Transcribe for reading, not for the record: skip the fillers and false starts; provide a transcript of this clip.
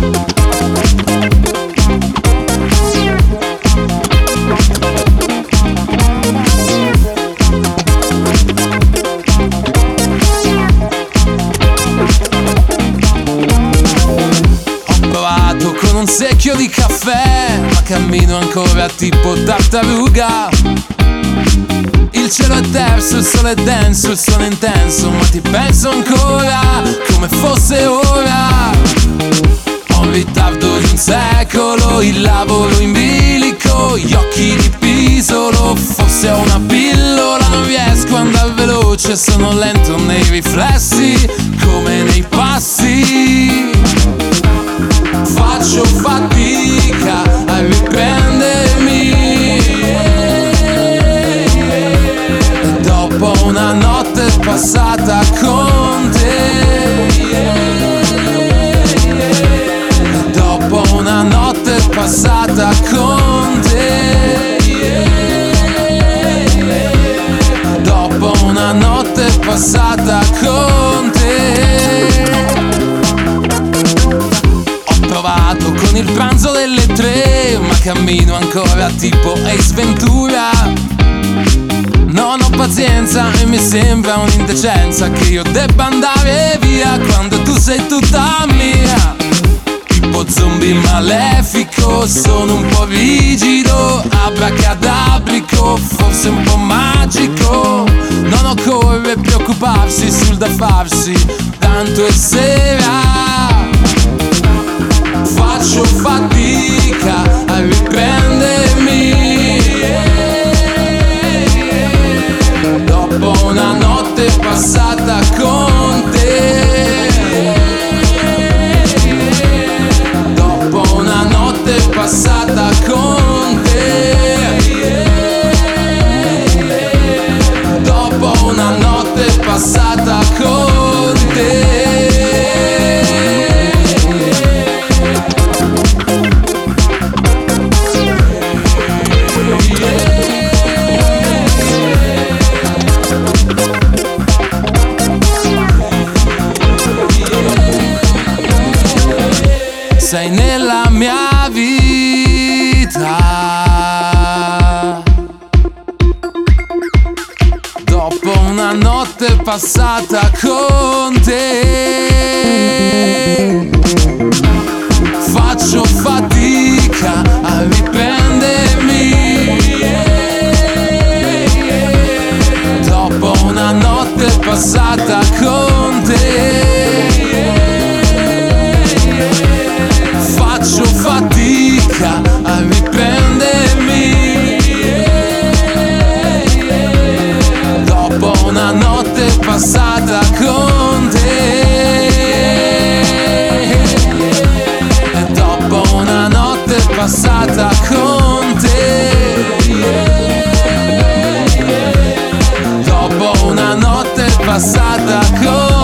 Con un secchio di caffè, ma cammino ancora tipo tartaruga. Il cielo è terso, il sole è denso, il sole è intenso, ma ti penso ancora come fosse ora. Ho un ritardo di un secolo, il lavoro in bilico, gli occhi di pisolo, forse ho una pillola. Non riesco ad andare veloce, sono lento nei riflessi, come nei passi. Faccio fatica a riprendermi, e dopo una notte passata con te, e dopo una notte passata con te, dopo una notte passata con te. Con il pranzo delle 3, ma cammino ancora tipo Ace Ventura. Non ho pazienza e mi sembra un'indecenza che io debba andare via quando tu sei tutta mia. Tipo zombie malefico, sono un po' rigido, abracadabrico, forse un po' magico. Non occorre preoccuparsi sul da farsi, tanto è sera. Faccio fatica a riprendermi, dopo una notte passata con te, dopo una notte passata con te, dopo una notte passata con te. Sei nella mia vita, dopo una notte passata con te. Faccio fatica a riprendermi, dopo una notte passata con te. Faccio fatica a riprendermi, dopo una notte passata con te, e dopo una notte passata con te, dopo una notte passata con te.